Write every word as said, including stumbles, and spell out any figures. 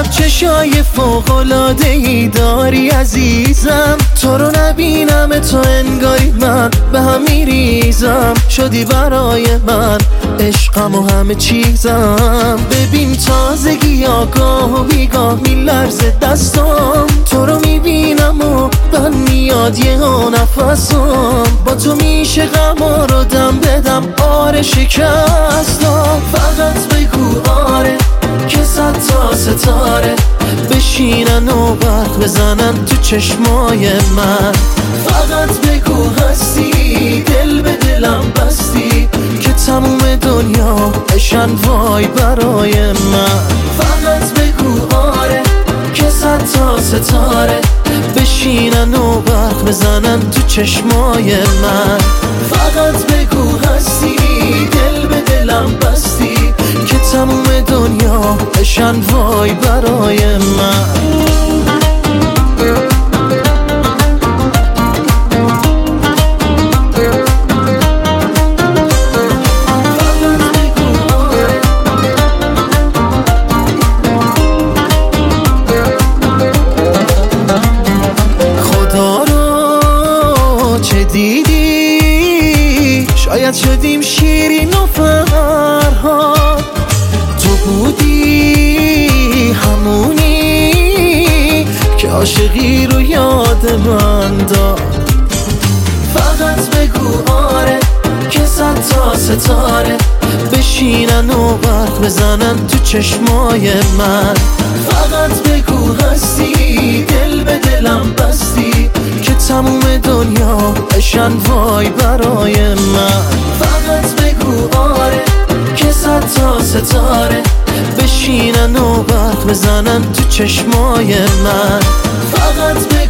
عجب چشای فوق‌العاده‌ای داری عزیزم، تو رو نبینم تو انگاری من به هم میریزم. شدی برای من عشقم و همه چیزم. ببین تازگی آگاه و بیگاه میلرزه دستام، تو رو میبینم و من میاد یه ها نفسام. با تو میشه غما رو دم بدم آره شکستم. فقط بگو آره که صد تا ستاره بشینن و برق بزنن تو چشمای من. فقط بگو هستی دل به دلم بستی که تموم دنیا بشن وای برای من. فقط بگو آره که صد تا ستاره بشینن و برق بزنن تو چشمای من. فقط بگو هستی دل به دلم بستی که تموم دنیا بشن وای برای من. دیدی شاید شدیم شیرین و فرهاد، تو بودی همونی که عاشقی رو یاد من داد. فقط بگو آره که صد تا ستاره بشینن و برق بزنن تو چشمای من. فقط بگو هستی دل به دلم بستی که تموم دنیا بشن وای برای من. فقط بگو آره که صد تا ستاره بشینن و برق بزنن تو چشمای من. فقط بگو